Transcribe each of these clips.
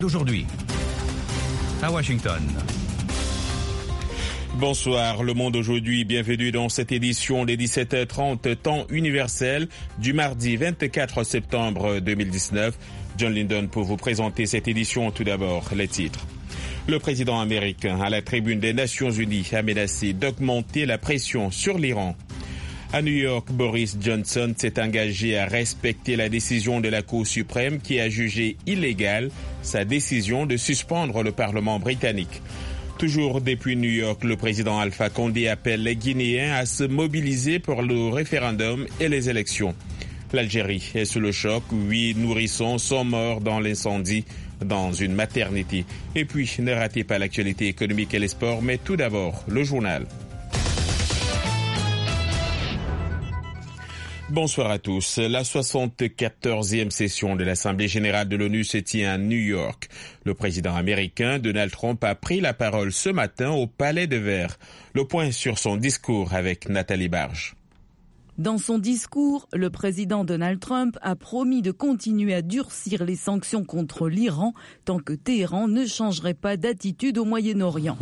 D'aujourd'hui, à Washington. Bonsoir, Le Monde aujourd'hui, bienvenue dans cette édition des 17h30 temps universel du mardi 24 septembre 2019. John Linden pour vous présenter cette édition. Tout d'abord, les titres. Le président américain à la tribune des Nations Unies a menacé d'augmenter la pression sur l'Iran. À New York, Boris Johnson s'est engagé à respecter la décision de la Cour suprême qui a jugé illégale sa décision de suspendre le Parlement britannique. Toujours depuis New York, le président Alpha Condé appelle les Guinéens à se mobiliser pour le référendum et les élections. L'Algérie est sous le choc. 8 nourrissons sont morts dans l'incendie dans une maternité. Et puis, ne ratez pas l'actualité économique et les sports, mais tout d'abord, le journal. Bonsoir à tous. La 74e session de l'Assemblée générale de l'ONU se tient à New York. Le président américain Donald Trump a pris la parole ce matin au Palais de Verre. Le point sur son discours avec Nathalie Barge. Dans son discours, le président Donald Trump a promis de continuer à durcir les sanctions contre l'Iran tant que Téhéran ne changerait pas d'attitude au Moyen-Orient.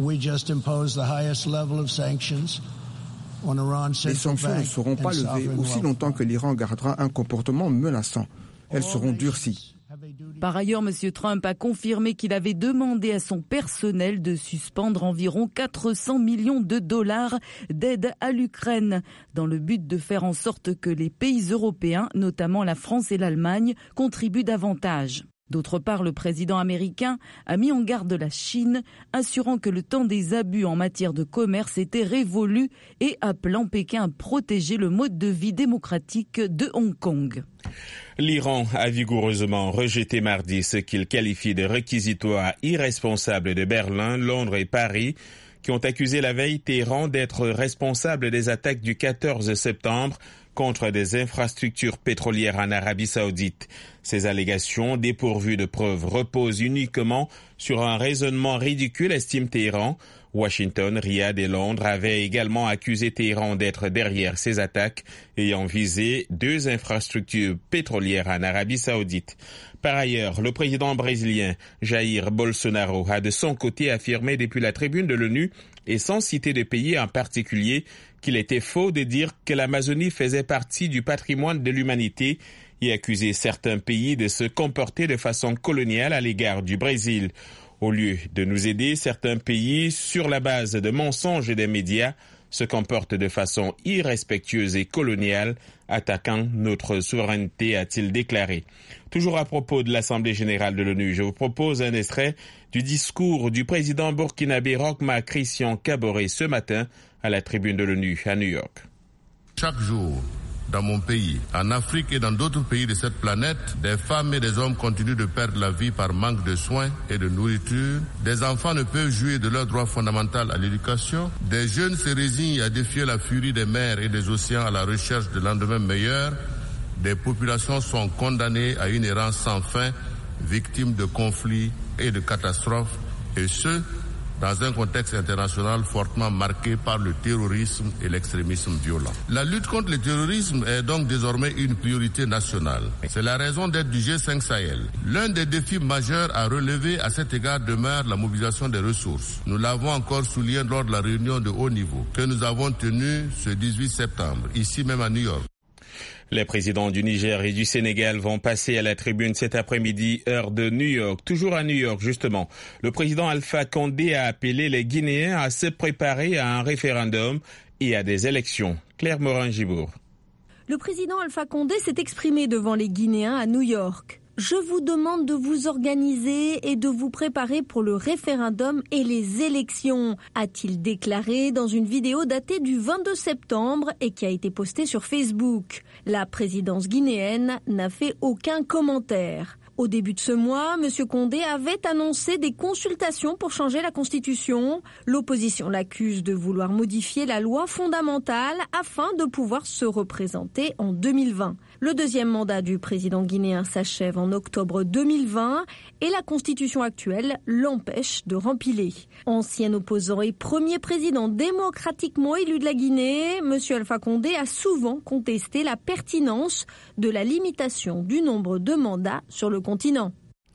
Les sanctions ne seront pas levées aussi longtemps que l'Iran gardera un comportement menaçant. Elles seront durcies. Par ailleurs, M. Trump a confirmé qu'il avait demandé à son personnel de suspendre environ 400 millions de dollars d'aide à l'Ukraine, dans le but de faire en sorte que les pays européens, notamment la France et l'Allemagne, contribuent davantage. D'autre part, le président américain a mis en garde la Chine, assurant que le temps des abus en matière de commerce était révolu et appelant Pékin à protéger le mode de vie démocratique de Hong Kong. L'Iran a vigoureusement rejeté mardi ce qu'il qualifie de réquisitoire irresponsable de Berlin, Londres et Paris, qui ont accusé la veille Téhéran d'être responsable des attaques du 14 septembre contre des infrastructures pétrolières en Arabie Saoudite. Ces allégations, dépourvues de preuves, reposent uniquement sur un raisonnement ridicule, estime Téhéran. Washington, Riyad et Londres avaient également accusé Téhéran d'être derrière ces attaques ayant visé 2 infrastructures pétrolières en Arabie Saoudite. Par ailleurs, le président brésilien Jair Bolsonaro a de son côté affirmé depuis la tribune de l'ONU et sans citer de pays en particulier qu'il était faux de dire que l'Amazonie faisait partie du patrimoine de l'humanité et accusé certains pays de se comporter de façon coloniale à l'égard du Brésil. Au lieu de nous aider, certains pays, sur la base de mensonges et des médias, se comportent de façon irrespectueuse et coloniale, attaquant notre souveraineté, a-t-il déclaré. Toujours à propos de l'Assemblée générale de l'ONU, je vous propose un extrait du discours du président burkinabé Roch-Marc Christian Kaboré ce matin à la tribune de l'ONU à New York. Chaque jour, dans mon pays, en Afrique et dans d'autres pays de cette planète, des femmes et des hommes continuent de perdre la vie par manque de soins et de nourriture. Des enfants ne peuvent jouir de leur droit fondamental à l'éducation. Des jeunes se résignent à défier la furie des mers et des océans à la recherche de lendemains meilleurs. Des populations sont condamnées à une errance sans fin, victimes de conflits et de catastrophes, et ce, dans un contexte international fortement marqué par le terrorisme et l'extrémisme violent. La lutte contre le terrorisme est donc désormais une priorité nationale. C'est la raison d'être du G5 Sahel. L'un des défis majeurs à relever à cet égard demeure la mobilisation des ressources. Nous l'avons encore souligné lors de la réunion de haut niveau que nous avons tenue ce 18 septembre, ici même à New York. Les présidents du Niger et du Sénégal vont passer à la tribune cet après-midi, heure de New York. Toujours à New York, justement, le président Alpha Condé a appelé les Guinéens à se préparer à un référendum et à des élections. Claire Morin-Gibour. Le président Alpha Condé s'est exprimé devant les Guinéens à New York. Je vous demande de vous organiser et de vous préparer pour le référendum et les élections, a-t-il déclaré dans une vidéo datée du 22 septembre et qui a été postée sur Facebook. La présidence guinéenne n'a fait aucun commentaire. Au début de ce mois, M. Condé avait annoncé des consultations pour changer la Constitution. L'opposition l'accuse de vouloir modifier la loi fondamentale afin de pouvoir se représenter en 2020. Le deuxième mandat du président guinéen s'achève en octobre 2020 et la Constitution actuelle l'empêche de rempiler. Ancien opposant et premier président démocratiquement élu de la Guinée, M. Alpha Condé a souvent contesté la pertinence de la limitation du nombre de mandats sur le continent.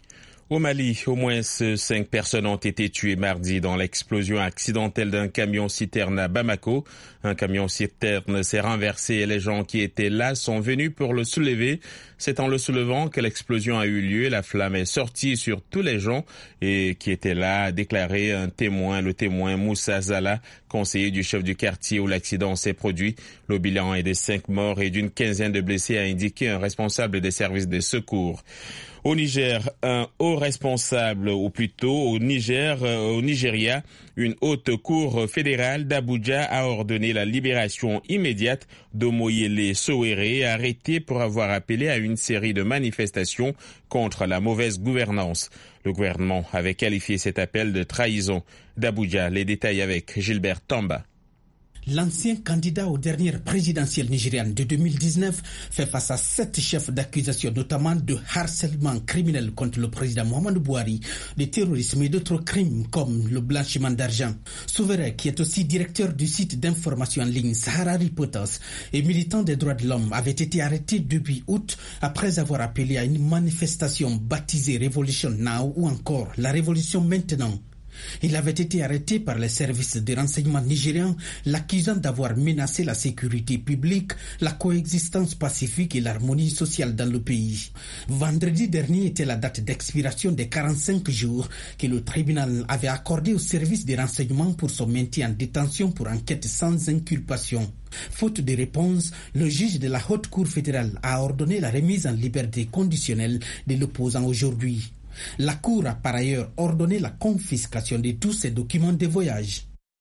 Au Mali, au moins 5 personnes ont été tuées mardi dans l'explosion accidentelle d'un camion-citerne à Bamako. Un camion-citerne s'est renversé et les gens qui étaient là sont venus pour le soulever. C'est en le soulevant que l'explosion a eu lieu. La flamme est sortie sur tous les gens et qui étaient là, a déclaré un témoin, le témoin Moussa Zala, conseiller du chef du quartier où l'accident s'est produit. Le bilan est de 5 morts et d'une quinzaine de blessés, a indiqué un responsable des services de secours. Au Niger, un haut responsable, ou plutôt au Nigeria, une haute cour fédérale d'Abuja a ordonné la libération immédiate d'Omoyele Sowore, arrêté pour avoir appelé à une série de manifestations contre la mauvaise gouvernance. Le gouvernement avait qualifié cet appel de trahison. D'Abuja, les détails avec Gilbert Tamba. L'ancien candidat aux dernières présidentielles nigérianes de 2019 fait face à 7 chefs d'accusation, notamment de harcèlement criminel contre le président Muhammadu Buhari, de terrorisme et d'autres crimes comme le blanchiment d'argent. Sowore, qui est aussi directeur du site d'information en ligne Sahara Reporters et militant des droits de l'homme, avait été arrêté depuis août après avoir appelé à une manifestation baptisée Revolution Now ou encore la Révolution Maintenant. Il avait été arrêté par les services de renseignement nigérians, l'accusant d'avoir menacé la sécurité publique, la coexistence pacifique et l'harmonie sociale dans le pays. Vendredi dernier était la date d'expiration des 45 jours que le tribunal avait accordé aux services de renseignement pour son maintien en détention pour enquête sans inculpation. Faute de réponse, le juge de la Haute Cour fédérale a ordonné la remise en liberté conditionnelle de l'opposant aujourd'hui. La Cour a par ailleurs ordonné la confiscation de tous ces documents de voyage.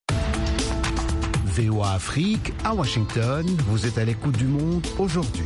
VOA Afrique, à Washington, vous êtes à l'écoute du monde aujourd'hui.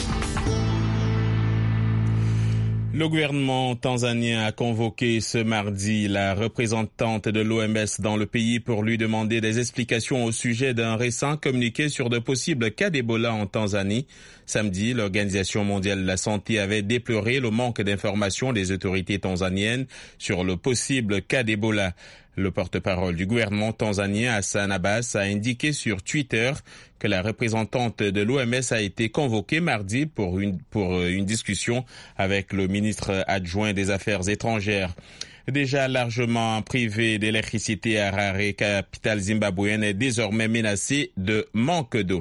Le gouvernement tanzanien a convoqué ce mardi la représentante de l'OMS dans le pays pour lui demander des explications au sujet d'un récent communiqué sur de possibles cas d'Ebola en Tanzanie. Samedi, l'Organisation mondiale de la santé avait déploré le manque d'informations des autorités tanzaniennes sur le possible cas d'Ebola. Le porte-parole du gouvernement tanzanien, Hassan Abbas, a indiqué sur Twitter que la représentante de l'OMS a été convoquée mardi pour une discussion avec le ministre adjoint des Affaires étrangères. Déjà largement privé d'électricité, Harare, capitale zimbabwéenne, est désormais menacée de manque d'eau.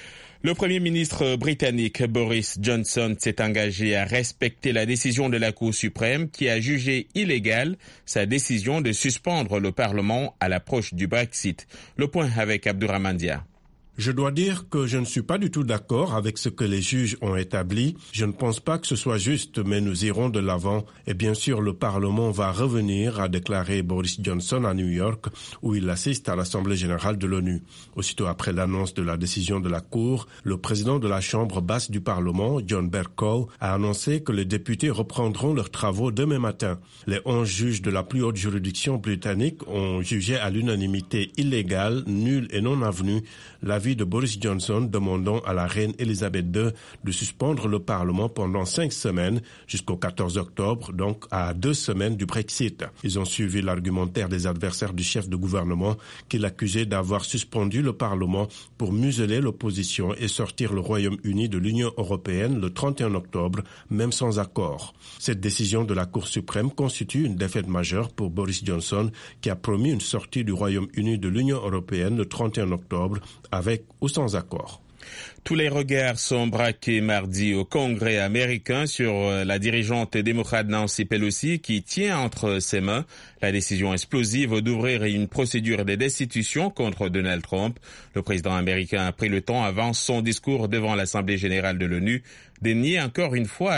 Le Premier ministre britannique Boris Johnson s'est engagé à respecter la décision de la Cour suprême qui a jugé illégale sa décision de suspendre le Parlement à l'approche du Brexit. Le point avec Abdourahmane Dia. Je dois dire que je ne suis pas du tout d'accord avec ce que les juges ont établi. Je ne pense pas que ce soit juste, mais nous irons de l'avant. Et bien sûr, le Parlement va revenir, a déclaré Boris Johnson à New York, où il assiste à l'Assemblée générale de l'ONU. Aussitôt après l'annonce de la décision de la Cour, le président de la Chambre basse du Parlement, John Bercow, a annoncé que les députés reprendront leurs travaux demain matin. Les 11 juges de la plus haute juridiction britannique ont jugé à l'unanimité illégale, nulle et non avenue l'avis de Boris Johnson demandant à la reine Elisabeth II de suspendre le Parlement pendant 5 semaines jusqu'au 14 octobre, donc à 2 semaines du Brexit. Ils ont suivi l'argumentaire des adversaires du chef de gouvernement qui l'accusait d'avoir suspendu le Parlement pour museler l'opposition et sortir le Royaume-Uni de l'Union européenne le 31 octobre, même sans accord. Cette décision de la Cour suprême constitue une défaite majeure pour Boris Johnson qui a promis une sortie du Royaume-Uni de l'Union européenne le 31 octobre avec ou sans accord. Tous les regards sont braqués mardi au Congrès américain sur la dirigeante démocrate Nancy Pelosi qui tient entre ses mains la décision explosive d'ouvrir une procédure de destitution contre Donald Trump. Le président américain a pris le temps avant son discours devant l'Assemblée générale de l'ONU de nier encore une fois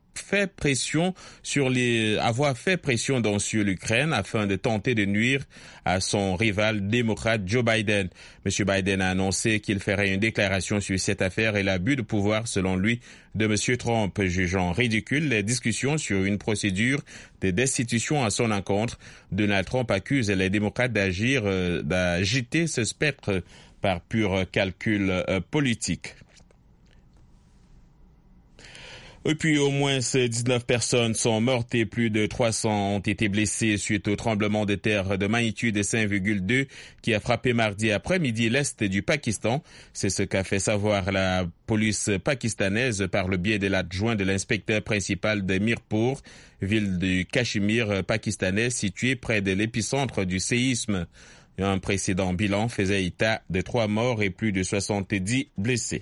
avoir fait pression sur l'Ukraine afin de tenter de nuire à son rival démocrate Joe Biden. M. Biden a annoncé qu'il ferait une déclaration sur cette affaire et l'abus de pouvoir, selon lui, de M. Trump, jugeant ridicule les discussions sur une procédure de destitution à son encontre. Donald Trump accuse les démocrates d'agiter ce spectre par pur calcul politique. Et puis au moins 19 personnes sont mortes et plus de 300 ont été blessées suite au tremblement de terre de magnitude 5,2 qui a frappé mardi après-midi l'est du Pakistan. C'est ce qu'a fait savoir la police pakistanaise par le biais de l'adjoint de l'inspecteur principal de Mirpur, ville du Cachemire pakistanais située près de l'épicentre du séisme. Un précédent bilan faisait état de 3 morts et plus de 70 blessés.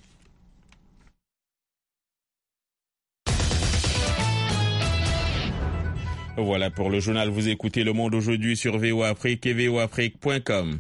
Voilà pour le journal. Vous écoutez Le Monde aujourd'hui sur VOA Afrique et voaafrique.com.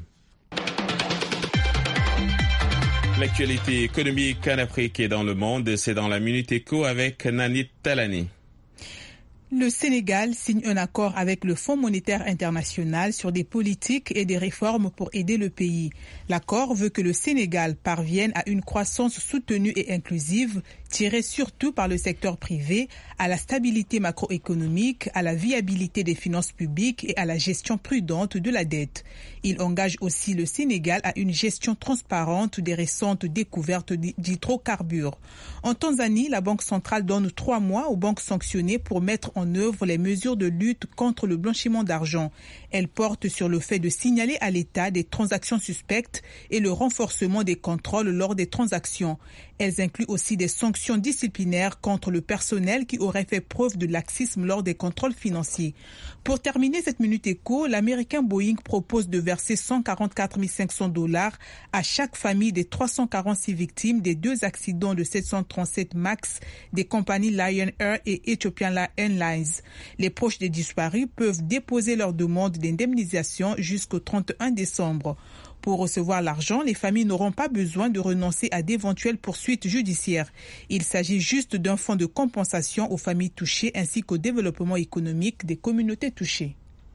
L'actualité économique en Afrique et dans le monde, c'est dans la Minute Éco avec Nanit Talani. Le Sénégal signe un accord avec le Fonds monétaire international sur des politiques et des réformes pour aider le pays. L'accord veut que le Sénégal parvienne à une croissance soutenue et inclusive, tirée surtout par le secteur privé, à la stabilité macroéconomique, à la viabilité des finances publiques et à la gestion prudente de la dette. Il engage aussi le Sénégal à une gestion transparente des récentes découvertes d'hydrocarbures. En Tanzanie, la Banque centrale donne 3 mois aux banques sanctionnées pour mettre en œuvre les mesures de lutte contre le blanchiment d'argent. Elle porte sur le fait de signaler à l'État des transactions suspectes et le renforcement des contrôles lors des transactions. Elles incluent aussi des sanctions disciplinaires contre le personnel qui aurait fait preuve de laxisme lors des contrôles financiers. Pour terminer cette Minute Éco, l'américain Boeing propose de verser $144 500 à chaque famille des 346 victimes des 2 accidents de 737 MAX des compagnies Lion Air et Ethiopian Airlines. Les proches des disparus peuvent déposer leur demande d'indemnisation jusqu'au 31 décembre. Pour recevoir l'argent, les familles n'auront pas besoin de renoncer à d'éventuelles poursuites judiciaires. Il s'agit juste d'un fonds de compensation aux familles touchées ainsi qu'au développement économique des communautés touchées.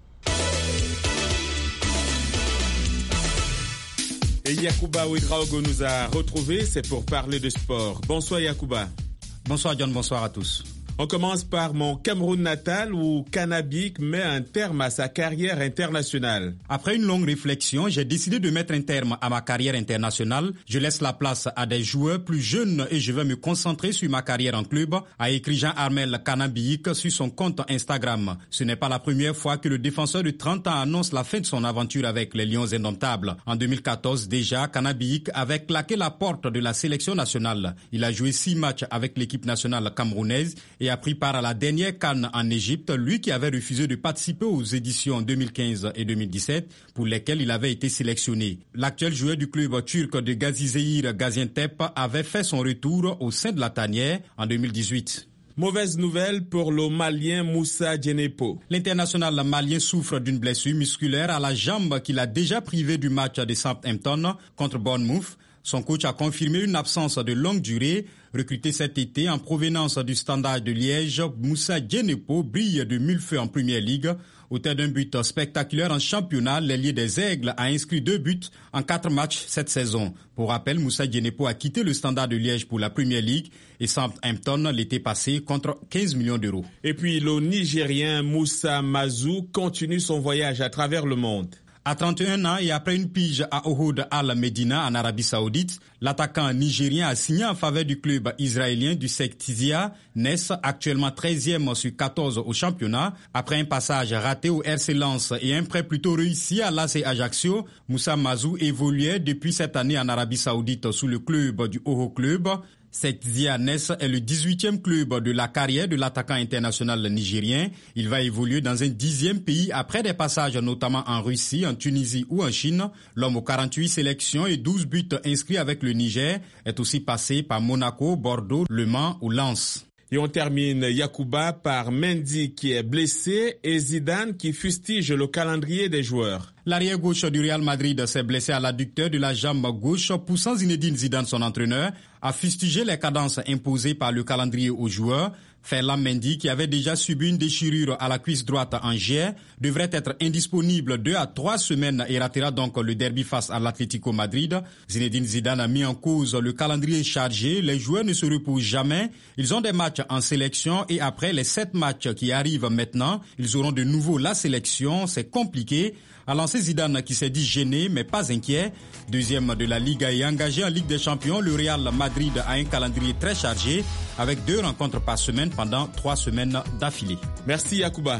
Et Yacouba Ouedraogo nous a retrouvés, c'est pour parler de sport. Bonsoir Yacouba. Bonsoir John, bonsoir à tous. On commence par mon Cameroun natal où Kanabik met un terme à sa carrière internationale. Après une longue réflexion, j'ai décidé de mettre un terme à ma carrière internationale. Je laisse la place à des joueurs plus jeunes et je vais me concentrer sur ma carrière en club, a écrit Jean-Armel Kanabik sur son compte Instagram. Ce n'est pas la première fois que le défenseur de 30 ans annonce la fin de son aventure avec les Lions indomptables. En 2014 déjà, Kanabik avait claqué la porte de la sélection nationale. Il a joué 6 matchs avec l'équipe nationale camerounaise et a pris part à la dernière CAN en Égypte, lui qui avait refusé de participer aux éditions 2015 et 2017 pour lesquelles il avait été sélectionné. L'actuel joueur du club turc de Gazizehir Gaziantep avait fait son retour au sein de la tanière en 2018. Mauvaise nouvelle pour le Malien Moussa Djenepo. L'international malien souffre d'une blessure musculaire à la jambe qu'il a déjà privé du match de Southampton contre Bournemouth. Son coach a confirmé une absence de longue durée. Recruté cet été en provenance du Standard de Liège, Moussa Djenepo brille de mille feux en Première Ligue. Auteur d'un but spectaculaire en championnat, l'ailier des Aigles a inscrit 2 buts en 4 matchs cette saison. Pour rappel, Moussa Djenepo a quitté le Standard de Liège pour la Première Ligue et Southampton l'été passé contre 15 millions d'euros. Et puis le Nigérien Moussa Mazou continue son voyage à travers le monde. À 31 ans et après une pige à Ohud Al-Medina en Arabie Saoudite, l'attaquant nigérien a signé en faveur du club israélien du Sektizia Nes, actuellement 13e sur 14 au championnat. Après un passage raté au RC Lens et un prêt plutôt réussi à l'AS Ajaccio, Moussa Mazou évoluait depuis cette année en Arabie Saoudite sous le club du Oho Club. Sektizia Nes est le 18e club de la carrière de l'attaquant international nigérien. Il va évoluer dans un 10e pays après des passages notamment en Russie, en Tunisie ou en Chine. L'homme aux 48 sélections et 12 buts inscrits avec le Niger est aussi passé par Monaco, Bordeaux, Le Mans ou Lens. Et on termine, Yacouba, par Mendy qui est blessé et Zidane qui fustige le calendrier des joueurs. L'arrière gauche du Real Madrid s'est blessé à l'adducteur de la jambe gauche, poussant Zinedine Zidane, son entraîneur, à fustiger les cadences imposées par le calendrier aux joueurs. Ferland Mendy, qui avait déjà subi une déchirure à la cuisse droite en juillet, devrait être indisponible 2 à 3 semaines et ratera donc le derby face à l'Atlético Madrid. Zinedine Zidane a mis en cause le calendrier chargé. Les joueurs ne se reposent jamais. Ils ont des matchs en sélection et après les 7 matchs qui arrivent maintenant, ils auront de nouveau la sélection. C'est compliqué. A lancé Zidane qui s'est dit gêné mais pas inquiet. Deuxième de la Liga et engagé en Ligue des Champions, le Real Madrid a un calendrier très chargé avec 2 rencontres par semaine pendant 3 semaines d'affilée. Merci Yacouba.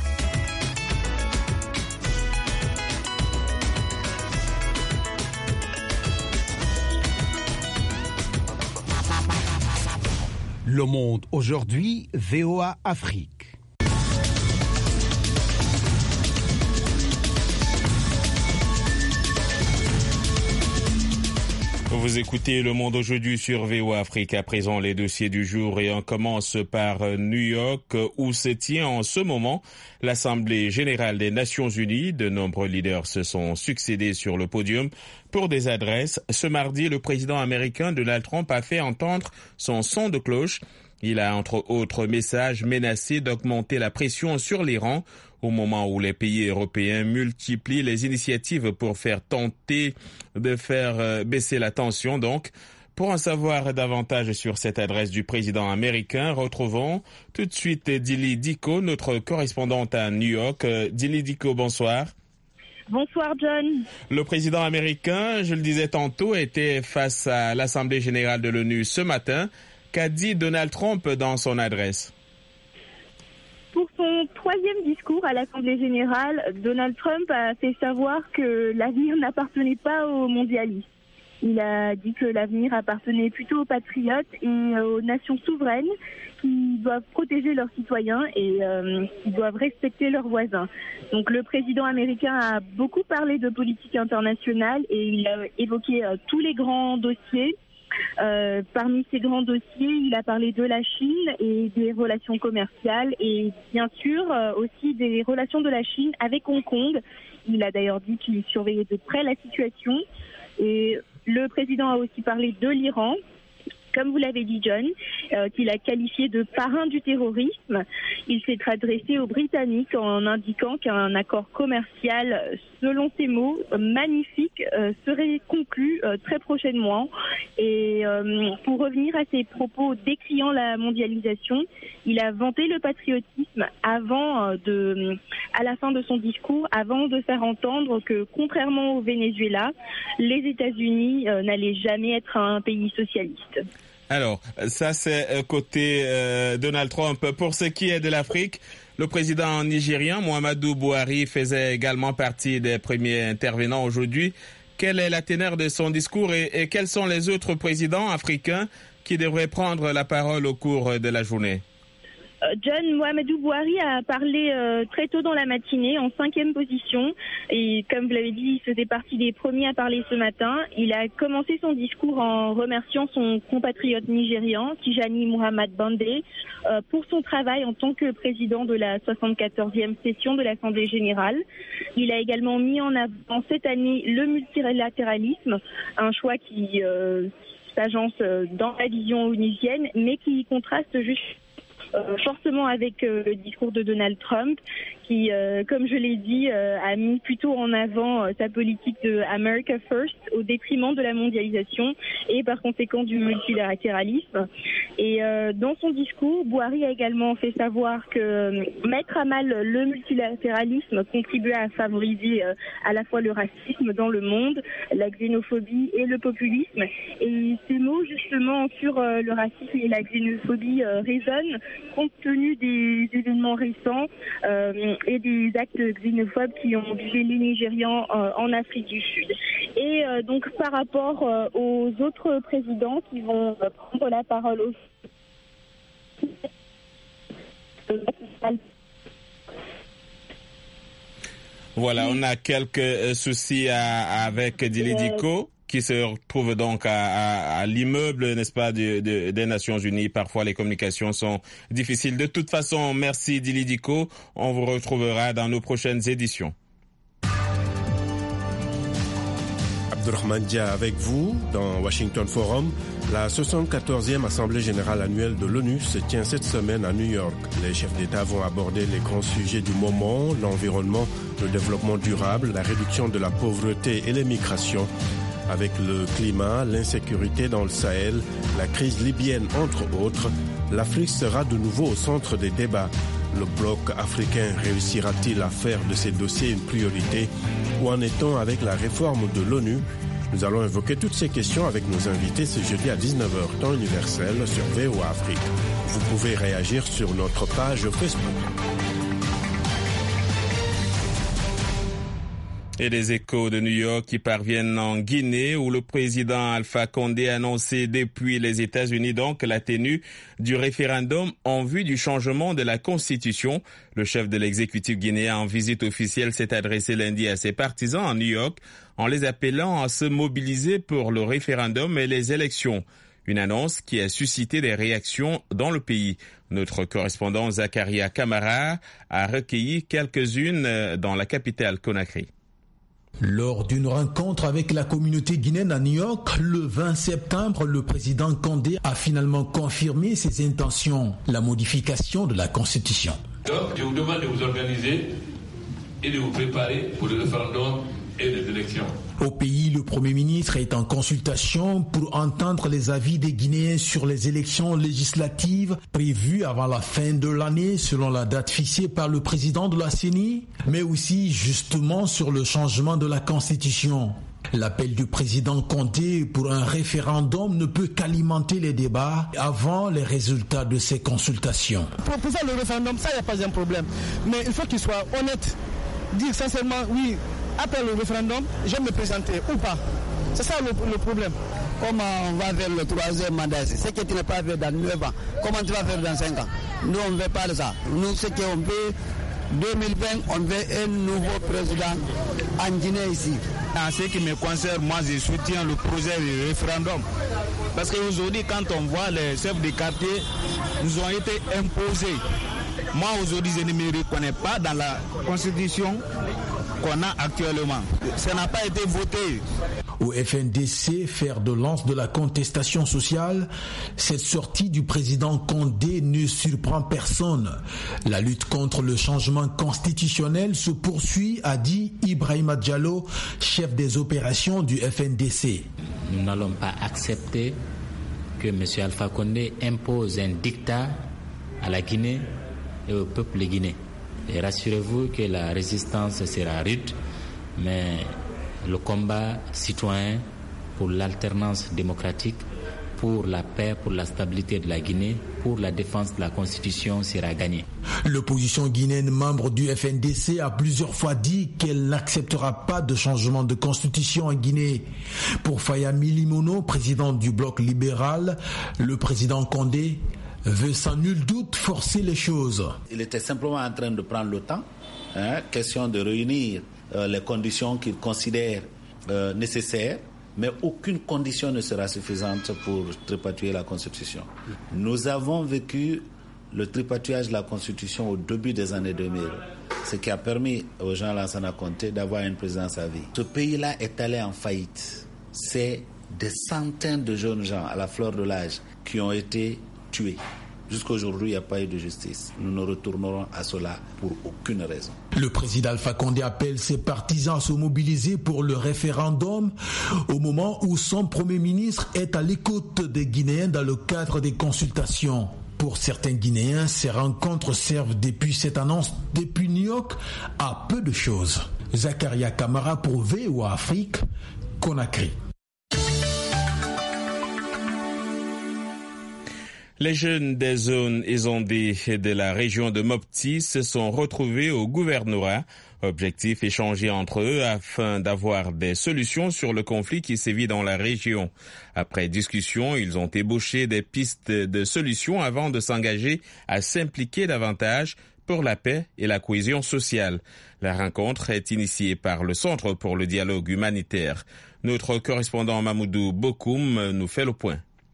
Le Monde aujourd'hui, VOA Afrique. Vous écoutez Le Monde aujourd'hui sur VOA Afrique. À présent, les dossiers du jour et on commence par New York où se tient en ce moment l'Assemblée générale des Nations Unies. De nombreux leaders se sont succédés sur le podium pour des adresses. Ce mardi, le président américain Donald Trump a fait entendre son son de cloche. Il a entre autres messages menacé d'augmenter la pression sur l'Iran au moment où les pays européens multiplient les initiatives pour tenter de faire baisser la tension. Donc, pour en savoir davantage sur cette adresse du président américain, retrouvons tout de suite Dili Diko, notre correspondante à New York. Dili Diko, bonsoir. Bonsoir John. Le président américain, je le disais tantôt, était face à l'Assemblée générale de l'ONU ce matin. Qu'a dit Donald Trump dans son adresse? Pour son 3e discours à l'Assemblée générale, Donald Trump a fait savoir que l'avenir n'appartenait pas aux mondialistes. Il a dit que l'avenir appartenait plutôt aux patriotes et aux nations souveraines qui doivent protéger leurs citoyens et qui doivent respecter leurs voisins. Donc le président américain a beaucoup parlé de politique internationale et il a évoqué tous les grands dossiers. Parmi ces grands dossiers, il a parlé de la Chine et des relations commerciales et bien sûr aussi des relations de la Chine avec Hong Kong. Il a d'ailleurs dit qu'il surveillait de près la situation et le président a aussi parlé de l'Iran. Comme vous l'avez dit, John, qu'il a qualifié de parrain du terrorisme. Il s'est adressé aux Britanniques en indiquant qu'un accord commercial, selon ses mots, magnifique, serait conclu très prochainement. Et pour revenir à ses propos décriant la mondialisation, il a vanté le patriotisme à la fin de son discours, avant de faire entendre que, contrairement au Venezuela, les États-Unis n'allaient jamais être un pays socialiste. Alors, ça c'est côté Donald Trump. Pour ce qui est de l'Afrique, le président nigérien Muhammadu Buhari faisait également partie des premiers intervenants aujourd'hui. Quelle est la teneur de son discours et quels sont les autres présidents africains qui devraient prendre la parole au cours de la journée? John, Muhammadu Buhari a parlé très tôt dans la matinée, en 5e position. Et comme vous l'avez dit, il faisait partie des premiers à parler ce matin. Il a commencé son discours en remerciant son compatriote nigérian, Tijani Muhammad Bande, pour son travail en tant que président de la 74e session de l'Assemblée générale. Il a également mis en avant cette année le multilatéralisme, un choix qui s'agence dans la vision onusienne, mais qui contraste juste fortement avec le discours de Donald Trump qui, comme je l'ai dit, a mis plutôt en avant sa politique de America First au détriment de la mondialisation et par conséquent du multilatéralisme. Et dans son discours, Buhari a également fait savoir que mettre à mal le multilatéralisme contribuait à favoriser à la fois le racisme dans le monde, la xénophobie et le populisme. Et ces mots justement sur le racisme et la xénophobie résonnent compte tenu des événements récents et des actes xénophobes qui ont visé les Nigérians en Afrique du Sud. Et donc par rapport aux autres présidents qui vont prendre la parole aussi, voilà, on a quelques soucis avec Dili Diko qui se retrouve donc à l'immeuble, n'est-ce pas, des Nations Unies. Parfois, les communications sont difficiles. De toute façon, merci Dili Diko. On vous retrouvera dans nos prochaines éditions. Abdurrahman Dia avec vous dans Washington Forum. La 74e Assemblée générale annuelle de l'ONU se tient cette semaine à New York. Les chefs d'État vont aborder les grands sujets du moment, l'environnement, le développement durable, la réduction de la pauvreté et les migrations. Avec le climat, l'insécurité dans le Sahel, la crise libyenne entre autres, l'Afrique sera de nouveau au centre des débats. Le bloc africain réussira-t-il à faire de ces dossiers une priorité? Où en est-on avec la réforme de l'ONU? Nous allons évoquer toutes ces questions avec nos invités ce jeudi à 19h, temps universel, sur VOA Afrique. Vous pouvez réagir sur notre page Facebook. Et les échos de New York qui parviennent en Guinée où le président Alpha Condé a annoncé depuis les États-Unis donc la tenue du référendum en vue du changement de la Constitution. Le chef de l'exécutif guinéen en visite officielle s'est adressé lundi à ses partisans à New York en les appelant à se mobiliser pour le référendum et les élections. Une annonce qui a suscité des réactions dans le pays. Notre correspondant Zakaria Kamara a recueilli quelques-unes dans la capitale Conakry. Lors d'une rencontre avec la communauté guinéenne à New York, le 20 septembre, le président Condé a finalement confirmé ses intentions, la modification de la Constitution. Donc, je vous demande de vous organiser et de vous préparer pour le référendum et les élections. Au pays, le Premier ministre est en consultation pour entendre les avis des Guinéens sur les élections législatives prévues avant la fin de l'année selon la date fixée par le président de la CENI, mais aussi justement sur le changement de la Constitution. L'appel du président Condé pour un référendum ne peut qu'alimenter les débats avant les résultats de ces consultations. Pour faire le référendum, ça, il n'y a pas un problème. Mais il faut qu'il soit honnête, dire sincèrement, oui, après le référendum, je vais me présenter ou pas. C'est ça le problème. Comment on va faire le troisième mandat? C'est ce que tu n'as pas fait dans 9 ans. Comment tu vas faire dans 5 ans? Nous, on ne veut pas de ça. Nous, ce qu'on veut, 2020, on veut un nouveau président en Guinée ici. En ce qui me concerne, moi, je soutiens le projet de référendum. Parce qu'aujourd'hui, quand on voit les chefs de quartier, nous ont été imposés. Moi, aujourd'hui, je ne me reconnais pas dans la constitution qu'on a actuellement. Ça n'a pas été voté. Au FNDC, fer de lance de la contestation sociale, cette sortie du président Condé ne surprend personne. La lutte contre le changement constitutionnel se poursuit, a dit Ibrahima Diallo, chef des opérations du FNDC. Nous n'allons pas accepter que M. Alpha Condé impose un dictat à la Guinée et au peuple guinéen. Et rassurez-vous que la résistance sera rude, mais le combat citoyen pour l'alternance démocratique, pour la paix, pour la stabilité de la Guinée, pour la défense de la Constitution sera gagné. L'opposition guinéenne, membre du FNDC, a plusieurs fois dit qu'elle n'acceptera pas de changement de constitution en Guinée. Pour Fayami Limono, président du bloc libéral, le président Condé veut sans nul doute forcer les choses. Il était simplement en train de prendre le temps, question de réunir les conditions qu'il considère nécessaires, mais aucune condition ne sera suffisante pour tripatouiller la Constitution. Nous avons vécu le tripatouillage de la Constitution au début des années 2000, ce qui a permis aux gens Lansana Conté d'avoir une présidence à vie. Ce pays-là est allé en faillite. C'est des centaines de jeunes gens à la fleur de l'âge qui ont été tués. Jusqu'à aujourd'hui, il n'y a pas eu de justice. Nous ne retournerons à cela pour aucune raison. Le président Alpha Condé appelle ses partisans à se mobiliser pour le référendum au moment où son Premier ministre est à l'écoute des Guinéens dans le cadre des consultations. Pour certains Guinéens, ces rencontres servent depuis cette annonce depuis New York à peu de choses. Zakaria Kamara pour VOA Afrique, Conakry. Les jeunes des zones inondées de la région de Mopti se sont retrouvés au gouvernorat. Objectif échanger entre eux afin d'avoir des solutions sur le conflit qui sévit dans la région. Après discussion, ils ont ébauché des pistes de solutions avant de s'engager à s'impliquer davantage pour la paix et la cohésion sociale. La rencontre est initiée par le Centre pour le dialogue humanitaire. Notre correspondant Mamoudou Bokoum nous fait le point.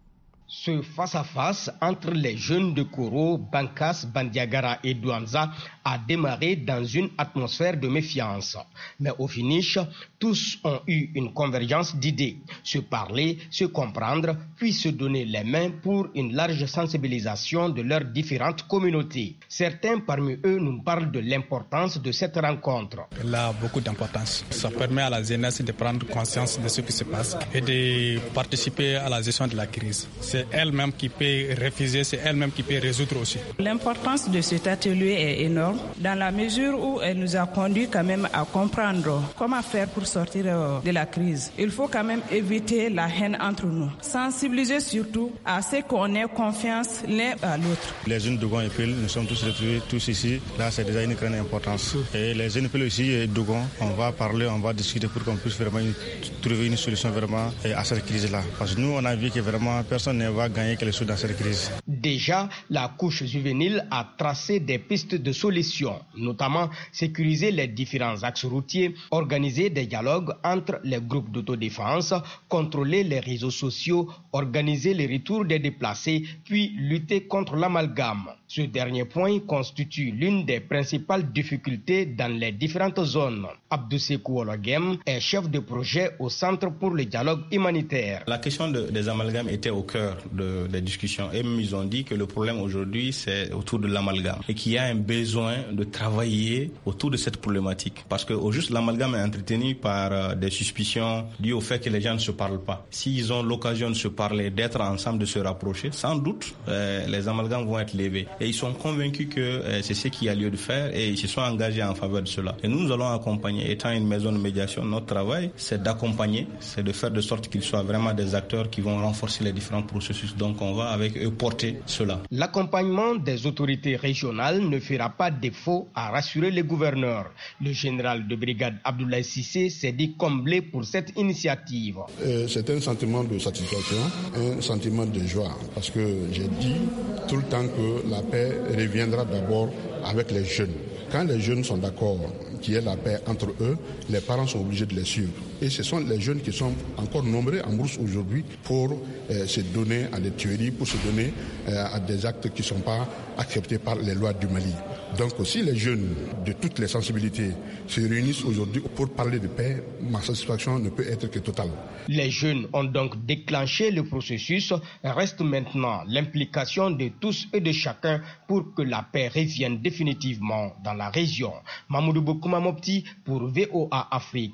Ce face-à-face entre les jeunes de Koro, Bankas, Bandiagara et Douanza a démarré dans une atmosphère de méfiance. Mais au finish, tous ont eu une convergence d'idées, se parler, se comprendre, puis se donner les mains pour une large sensibilisation de leurs différentes communautés. Certains parmi eux nous parlent de l'importance de cette rencontre. Elle a beaucoup d'importance. Ça permet à la jeunesse de prendre conscience de ce qui se passe et de participer à la gestion de la crise. C'est elle-même qui peut refuser, c'est elle-même qui peut résoudre aussi. L'importance de cet atelier est énorme dans la mesure où elle nous a conduit quand même à comprendre comment faire pour sortir de la crise. Il faut quand même éviter la haine entre nous. Sensibiliser surtout à ce qu'on ait confiance l'un à l'autre. Les jeunes de Dogon et Pile, nous sommes tous retrouvés, tous ici. Là, c'est déjà une grande importance. Et les jeunes Pile aussi et Dogon, on va parler, on va discuter pour qu'on puisse vraiment trouver une solution vraiment à cette crise-là. Parce que nous, on a vu que vraiment personne ne va gagner quelque chose dans cette crise. Déjà, la couche juvénile a tracé des pistes de solutions, notamment sécuriser les différents axes routiers, organiser des dialogues entre les groupes d'autodéfense, contrôler les réseaux sociaux, organiser les retours des déplacés, puis lutter contre l'amalgame. Ce dernier point constitue l'une des principales difficultés dans les différentes zones. Abdou Sekou Ologem est chef de projet au Centre pour le dialogue humanitaire. La question des amalgames était au cœur des discussions et même ils ont dit que le problème aujourd'hui c'est autour de l'amalgame et qu'il y a un besoin de travailler autour de cette problématique parce que au juste l'amalgame est entretenu par des suspicions dues au fait que les gens ne se parlent pas. S'ils ont l'occasion de se parler, d'être ensemble, de se rapprocher, sans doute les amalgames vont être levés. Et ils sont convaincus que c'est ce qu'il y a lieu de faire et ils se sont engagés en faveur de cela. Et nous allons accompagner, étant une maison de médiation, notre travail, c'est d'accompagner, c'est de faire de sorte qu'ils soient vraiment des acteurs qui vont renforcer les différents processus. Donc on va avec eux porter cela. L'accompagnement des autorités régionales ne fera pas défaut à rassurer les gouverneurs. Le général de brigade Abdoulaye Cissé s'est dit comblé pour cette initiative. C'est un sentiment de satisfaction, un sentiment de joie, parce que j'ai dit tout le temps que la paix reviendra d'abord avec les jeunes. Quand les jeunes sont d'accord qu'il y ait la paix entre eux, les parents sont obligés de les suivre. Et ce sont les jeunes qui sont encore nombreux en bourse aujourd'hui pour se donner à des tueries, pour se donner à des actes qui ne sont pas acceptés par les lois du Mali. Donc aussi les jeunes de toutes les sensibilités se réunissent aujourd'hui pour parler de paix, ma satisfaction ne peut être que totale. Les jeunes ont donc déclenché le processus. Reste maintenant l'implication de tous et de chacun pour que la paix revienne définitivement dans la région. Mamoudou Bokouma Mopti pour VOA Afrique.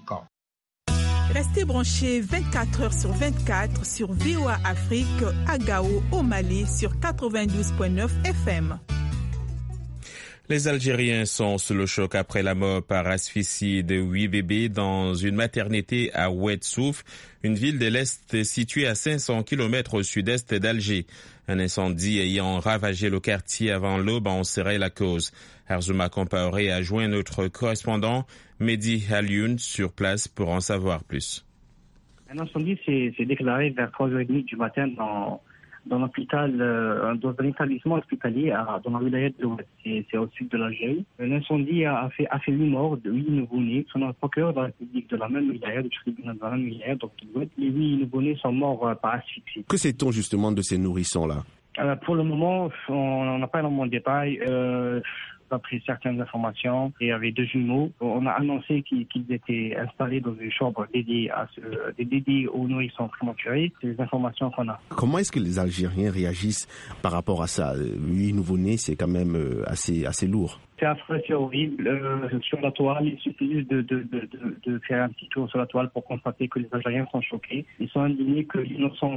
Restez branchés 24 heures sur 24 sur VOA Afrique à Gao au Mali sur 92.9 FM. Les Algériens sont sous le choc après la mort par asphyxie de 8 bébés dans une maternité à Oued-Souf, une ville de l'Est située à 500 km au sud-est d'Alger. Un incendie ayant ravagé le quartier avant l'aube en serait la cause. Arzouma Compaoré a joint notre correspondant Mehdi Alioune sur place pour en savoir plus. Un incendie s'est déclaré vers 3h30 du matin dans l'hôpital, dans un établissement hospitalier dans la wilaya de l'Ouest, c'est au sud de l'Algérie. L'incendie a fait 8 morts de 8 nouveau-nés. Selon le procureur de la République de la même wilaya, du tribunal de la même wilaya, donc les 8 nouveau-nés sont morts par asphyxie. Que sait-on justement de ces nourrissons-là? Pour le moment, on n'a pas énormément de détails. D'après certaines informations, il y avait 2 jumeaux. On a annoncé qu'ils étaient installés dans une chambre dédiée aux nourrissons prématurés. C'est les informations qu'on a. Comment est-ce que les Algériens réagissent par rapport à ça? 8 nouveau-nés, c'est quand même assez lourd. C'est affreux, c'est horrible. Sur la toile, il suffit juste de faire un petit tour sur la toile pour constater que les Algériens sont choqués. Ils sont indignés que l'innocence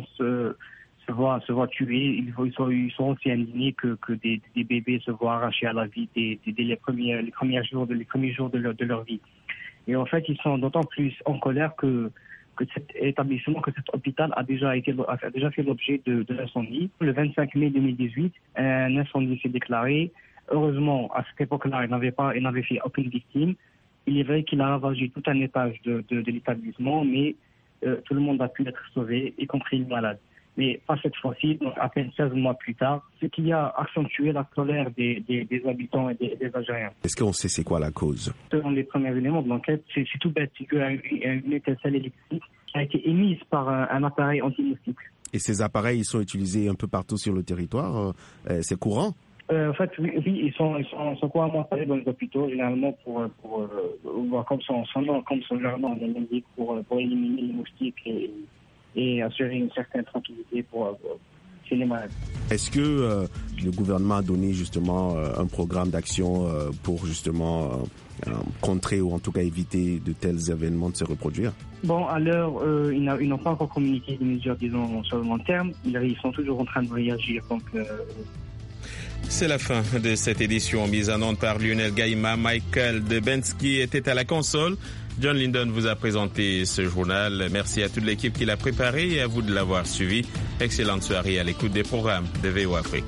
se voit tuer. Ils sont aussi indignés que des bébés se voient arrachés à la vie dès les premiers jours de leur vie. Et en fait, ils sont d'autant plus en colère que cet établissement, que cet hôpital a déjà fait l'objet de l'incendie. Le 25 mai 2018, un incendie s'est déclaré. Heureusement, à cette époque-là, il n'avait fait aucune victime. Il est vrai qu'il a ravagé tout un étage de l'établissement, mais tout le monde a pu être sauvé, y compris les malades. Mais pas cette fois-ci, donc à peine 16 mois plus tard, ce qui a accentué la colère des habitants et des Algériens. Est-ce qu'on sait c'est quoi la cause? Selon les premiers éléments de l'enquête, c'est tout bête. C'est qu'il y a une étincelle électrique qui a été émise par un appareil anti-moustique. Et ces appareils, ils sont utilisés un peu partout sur le territoire. C'est courant? En fait, oui, ils sont couramment installés dans les hôpitaux, généralement pour comme son nom l'indique, pour éliminer les moustiques et assurer une certaine tranquillité chez les malades. Est-ce que le gouvernement a donné justement un programme d'action pour justement contrer ou en tout cas éviter de tels événements de se reproduire? Bon, à l'heure, ils n'ont pas encore communiqué des mesures, disons, sur le long terme. Ils sont toujours en train de réagir, donc... C'est la fin de cette édition mise en onde par Lionel Gaïma. Michael Debensky était à la console. John Linden vous a présenté ce journal. Merci à toute l'équipe qui l'a préparé et à vous de l'avoir suivi. Excellente soirée à l'écoute des programmes de VOA Afrique.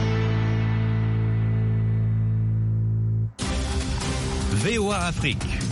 VOA Afrique.